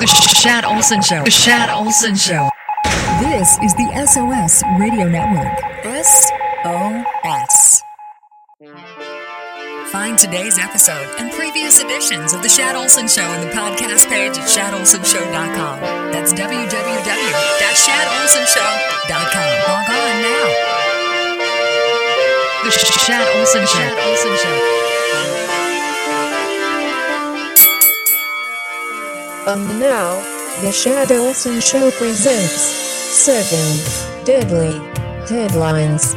The Shad Olson Show. The Shad Olson Show. This is the SOS Radio Network. SOS. Find today's episode and previous editions of The Shad Olson Show on the podcast page at shadolsonshow.com. That's www.shadolsonshow.com. Log on now. The Shad Olson Show. Shad Olson Show. And now, The Shad Olson Show presents 7 Deadly Headlines.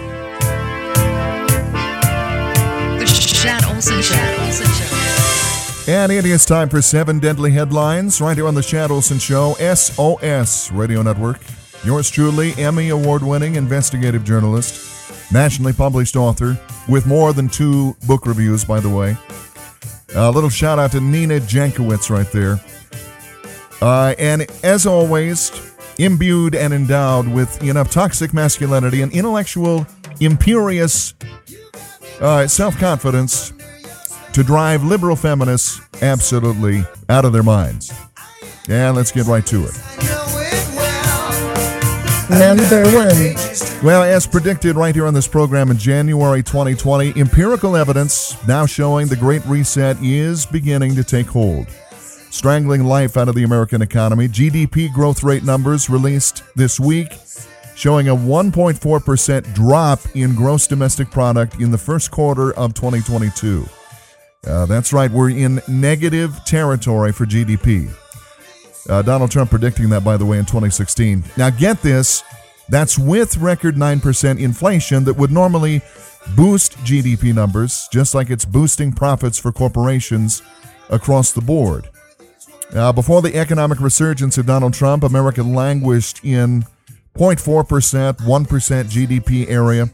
The Shad Olson Show. And it is time for 7 Deadly Headlines right here on The Shad Olson Show, SOS Radio Network. Yours truly, Emmy Award-winning investigative journalist, nationally published author, with more than 2 book reviews, by the way. A little shout out to Nina Jankowicz right there. And as always, imbued and endowed with enough toxic masculinity and intellectual, imperious self-confidence to drive liberal feminists absolutely out of their minds. And let's get right to it. Number 1. Well, as predicted right here on this program in January 2020, empirical evidence now showing the Great Reset is beginning to take hold, strangling life out of the American economy. GDP growth rate numbers released this week showing a 1.4% drop in gross domestic product in the first quarter of 2022. That's right, we're in negative territory for GDP. Donald Trump predicting that, by the way, in 2016. Now get this, that's with record 9% inflation that would normally boost GDP numbers, just like it's boosting profits for corporations across the board. Before the economic resurgence of Donald Trump, America languished in 0.4%, 1% GDP area.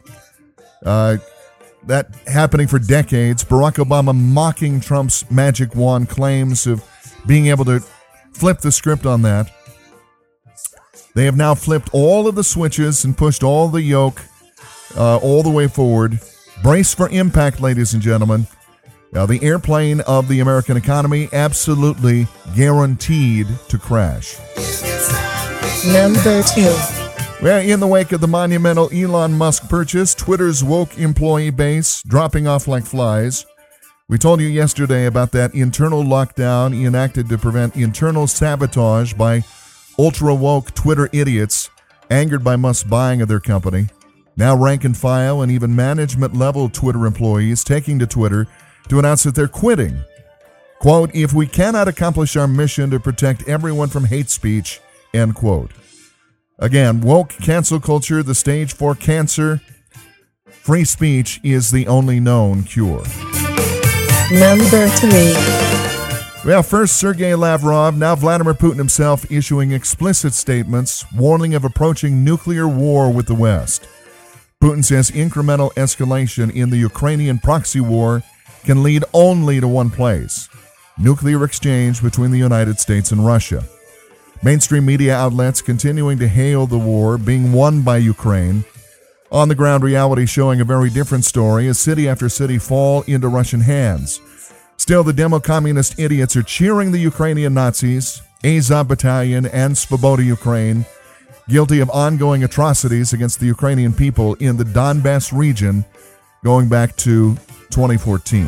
That happening for decades. Barack Obama mocking Trump's magic wand claims of being able to flip the script on that. They have now flipped all of the switches and pushed all the yoke all the way forward. Brace for impact, ladies and gentlemen. Now, the airplane of the American economy absolutely guaranteed to crash. Number 2. Well, in the wake of the monumental Elon Musk purchase, Twitter's woke employee base dropping off like flies. We told you yesterday about that internal lockdown enacted to prevent internal sabotage by ultra-woke Twitter idiots angered by Musk's buying of their company. Now rank and file and even management-level Twitter employees taking to Twitter to announce that they're quitting. Quote, "If we cannot accomplish our mission to protect everyone from hate speech," end quote. Again, woke cancel culture, the stage for cancer. Free speech is the only known cure. Number 3. Well, first Sergei Lavrov, now Vladimir Putin himself issuing explicit statements warning of approaching nuclear war with the West. Putin says incremental escalation in the Ukrainian proxy war can lead only to one place: nuclear exchange between the United States and Russia. Mainstream media outlets continuing to hail the war being won by Ukraine. On the ground reality showing a very different story as city after city fall into Russian hands. Still, the demo-communist idiots are cheering the Ukrainian Nazis, Azov Battalion, and Svoboda Ukraine, guilty of ongoing atrocities against the Ukrainian people in the Donbass region going back to 2014.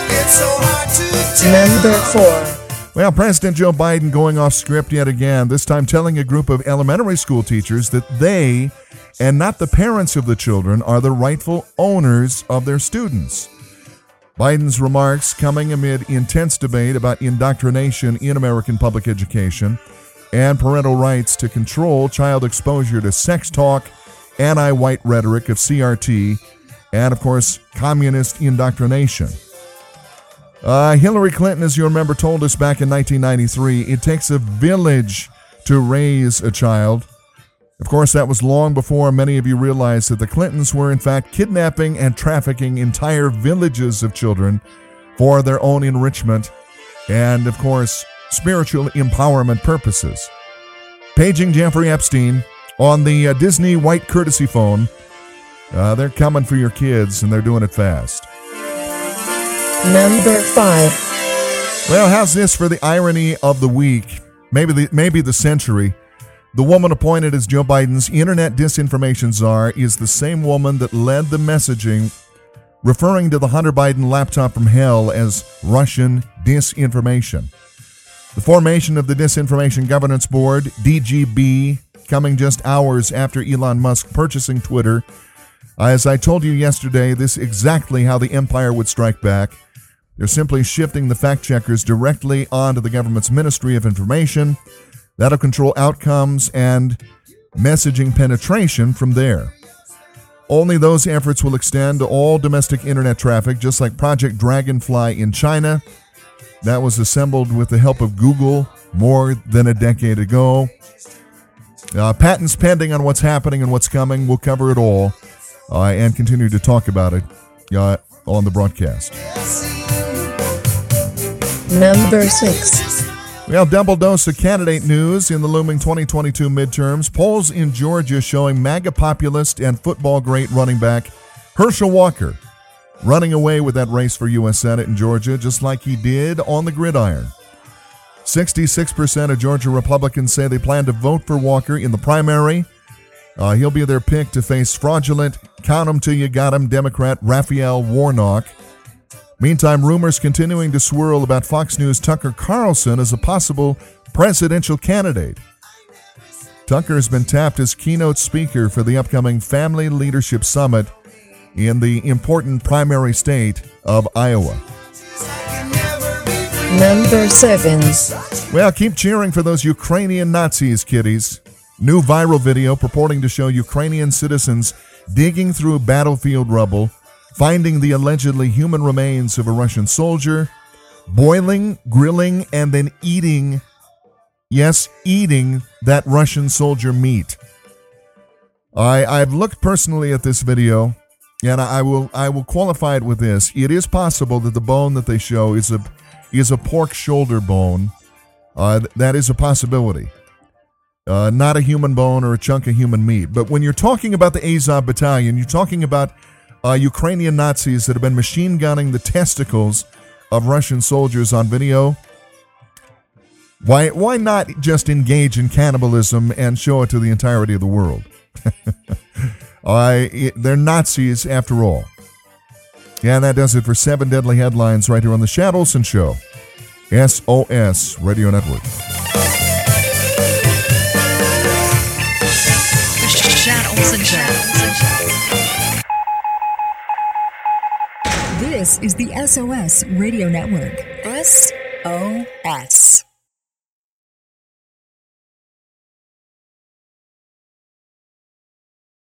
Number 4. Well, President Joe Biden going off script yet again, this time telling a group of elementary school teachers that they, and not the parents of the children, are the rightful owners of their students. Biden's remarks coming amid intense debate about indoctrination in American public education and parental rights to control child exposure to sex talk, anti-white rhetoric of CRT, and, of course, communist indoctrination. Hillary Clinton, as you remember, told us back in 1993, it takes a village to raise a child. Of course, that was long before many of you realized that the Clintons were, in fact, kidnapping and trafficking entire villages of children for their own enrichment and, of course, spiritual empowerment purposes. Paging Jeffrey Epstein on the Disney white courtesy phone. They're coming for your kids, and they're doing it fast. Number 5. Well, how's this for the irony of the week? maybe the century. The woman appointed as Joe Biden's internet disinformation czar is the same woman that led the messaging referring to the Hunter Biden laptop from hell as Russian disinformation. The formation of the Disinformation Governance Board, DGB, coming just hours after Elon Musk purchasing Twitter. As I told you yesterday, this is exactly how the empire would strike back. They're simply shifting the fact checkers directly onto the government's Ministry of Information. That'll control outcomes and messaging penetration from there. Only those efforts will extend to all domestic internet traffic, just like Project Dragonfly in China. That was assembled with the help of Google more than a decade ago. Patents pending on what's happening and what's coming. We'll cover it all and continue to talk about it on the broadcast. Number 6. Well, double dose of candidate news in the looming 2022 midterms. Polls in Georgia showing MAGA populist and football great running back Herschel Walker running away with that race for U.S. Senate in Georgia, just like he did on the gridiron. 66% of Georgia Republicans say they plan to vote for Walker in the primary. He'll be their pick to face fraudulent, count 'em till you got 'em Democrat Raphael Warnock. Meantime, rumors continuing to swirl about Fox News' Tucker Carlson as a possible presidential candidate. Tucker has been tapped as keynote speaker for the upcoming Family Leadership Summit in the important primary state of Iowa. Number 7. Well, keep cheering for those Ukrainian Nazis, kiddies. New viral video purporting to show Ukrainian citizens digging through battlefield rubble, finding the allegedly human remains of a Russian soldier, boiling, grilling, and then eating that Russian soldier meat. I've looked personally at this video, and I will qualify it with this. It is possible that the bone that they show is a pork shoulder bone. That is a possibility. Not a human bone or a chunk of human meat. But when you're talking about the Azov Battalion, you're talking about Ukrainian Nazis that have been machine gunning the testicles of Russian soldiers on video. Why not just engage in cannibalism and show it to the entirety of the world? They're Nazis after all. Yeah, that does it for 7 Deadly Headlines right here on the Shad Olson Show. SOS Radio Network. The Shad Olson Show. This is the SOS Radio Network. SOS.